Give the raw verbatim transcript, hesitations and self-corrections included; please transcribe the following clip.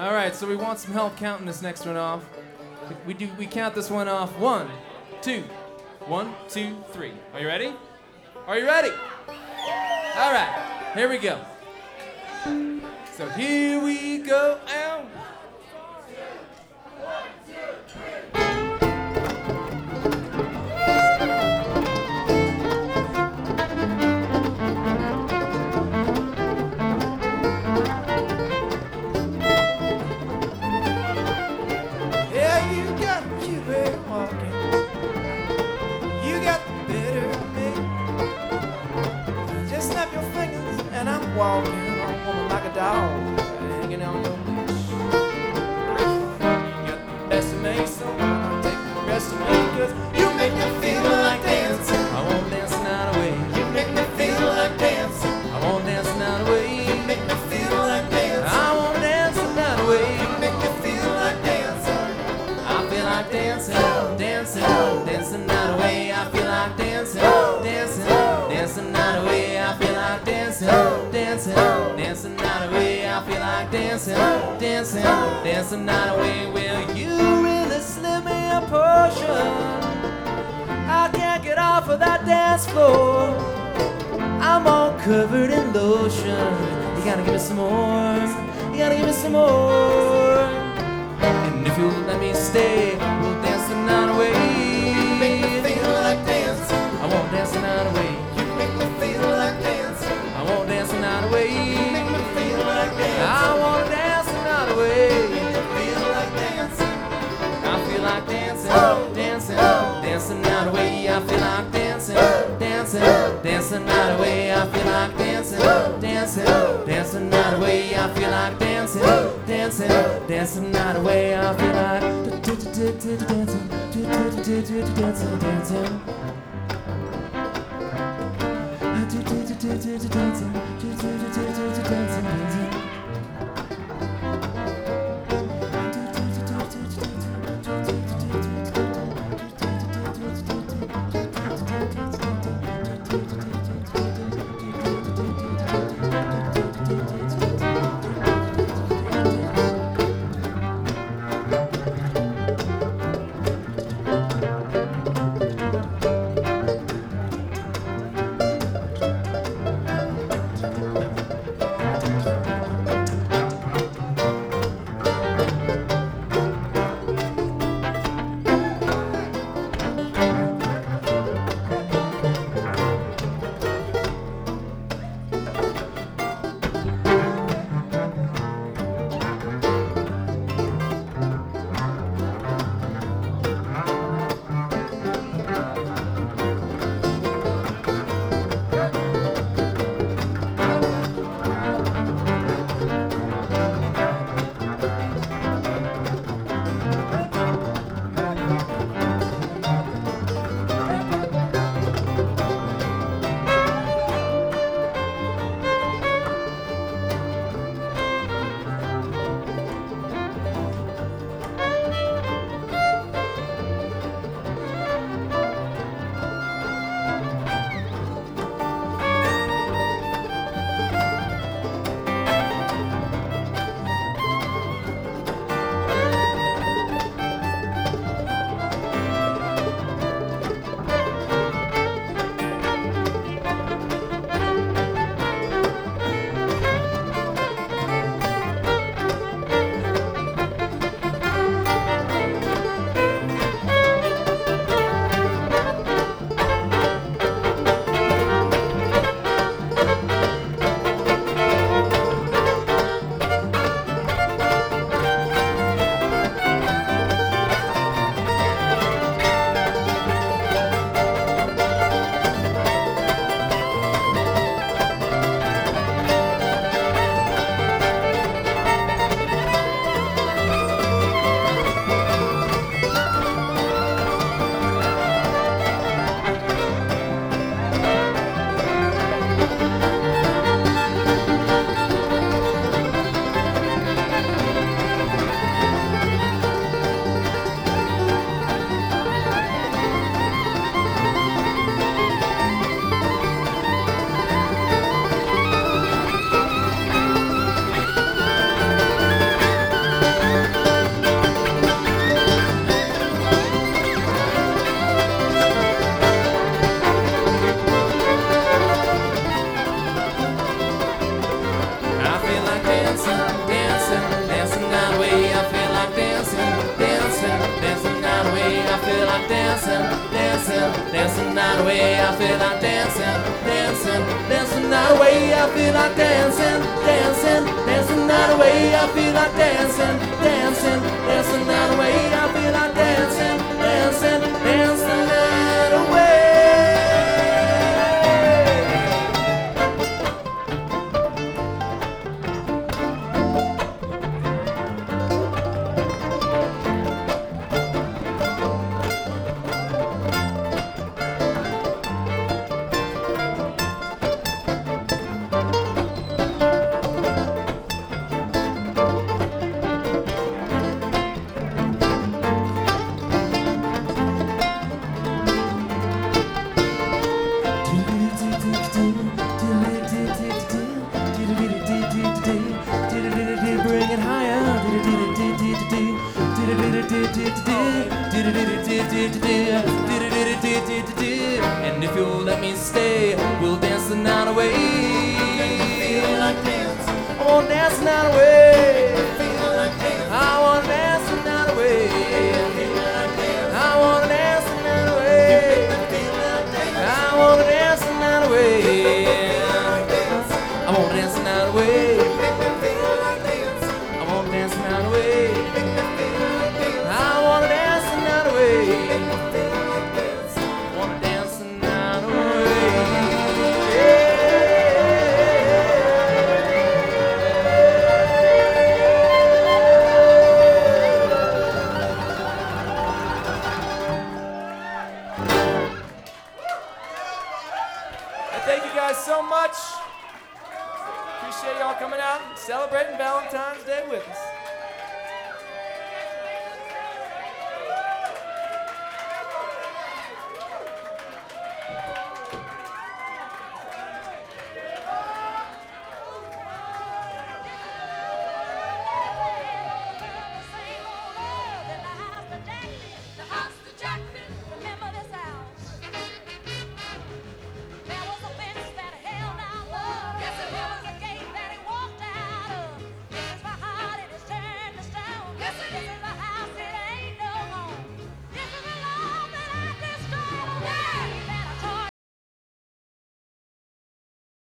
All right, so we want some help counting this next one off. We do. We count this one off. One, two, one, two, three. Are you ready? Are you ready? All right, here we go. So here we go. Ow. Yeah, you got a cute way of walking. You got the better of me. Just snap your fingers and I'm walking on a woman like a dog, hanging on your leash. You got the best of me, so I'll take the rest of me, 'cause you make me feel like dancing. I won't dance the night away. You make me feel like dancing. I won't dance the night away. You make me feel like dancing. I won't dance the night away. You make me feel like dancing. I feel like dancing, dancing, dancing the night away. I feel like dancing, dancing, dancing the night away. I feel like dancing, dancing, dancing the night away. I feel like dancing, dancing, dancing the night away. Will you really slip me a portion? I can't get off of that dance floor. I'm all covered in lotion. You gotta give me some more. You gotta give me some more. And if you'll let me stay, we'll dance the night away. You make me feel like dancing. I won't dance the night away. You make me feel like dancing. I won't dance the night away. You make me feel like dancing. I won't dance the night away. You make me feel like dancing. I feel like dancing, dancing, dancing the night away. I feel like dancing, dancing, dancing the night away. I feel like dancing, dancing, dancing the night away. I feel like dancing, dancing, dancing the night away. I feel like dancing, dancing, dancing, dancing. night away. I feel like dancing, dancing, dancing night away. I feel like dancing, dancing, dancing night away. I feel like dancing, dancing, dancing night away. I feel like dancing, dancing, dancing night away. Bring it higher. And if you'll let me stay, we'll dance the night away. I wanna dance the night away. I wanna dance the night away. I wanna dance the night away. I wanna dance the night away. I wanna dance the night away. I wanna dance the night away. I wanna dance the night away. Wanna dance the night away. And thank you guys so much. Appreciate y'all coming out and celebrating Valentine's Day with us.